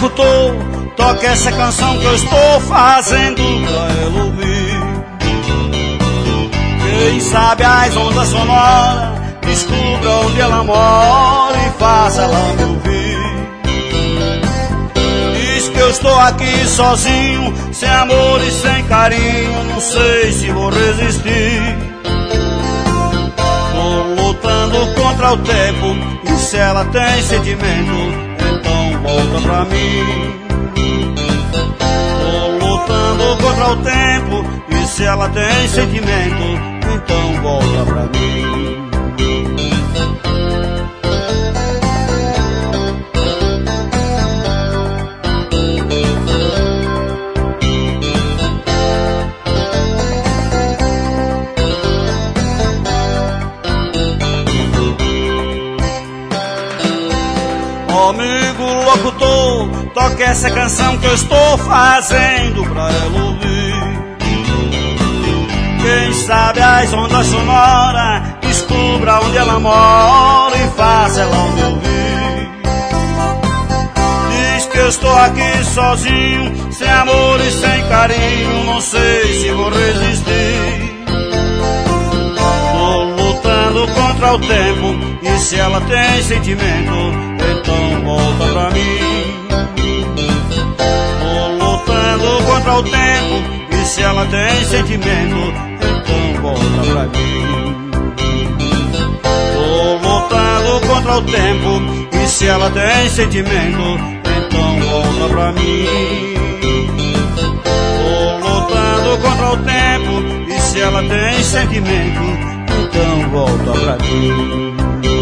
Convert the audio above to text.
locutor, toque essa canção que eu estou fazendo pra ela ouvir. Quem sabe as ondas sonoras descubra onde ela mora e faça ela me ouvir. Diz que eu estou aqui sozinho, sem amor e sem carinho, não sei se vou resistir. Tô lutando contra o tempo, e se ela tem sentimento, então volta pra mim. Tô lutando contra o tempo, e se ela tem sentimento, então volta pra mim. Amigo locutor, toque essa canção que eu estou fazendo pra ela ouvir. Quem sabe as ondas sonoras descubra onde ela mora e faça ela me ouvir. Diz que eu estou aqui sozinho, sem amor e sem carinho, não sei se vou resistir. Tô lutando contra o tempo, e se ela tem sentimento, então volta pra mim. Tô lutando contra o tempo, e se ela tem sentimento, então volta pra mim. Tô lutando contra o tempo, e se ela tem sentimento, então volta pra mim. Tô lutando contra o tempo, e se ela tem sentimento, então volta pra mim.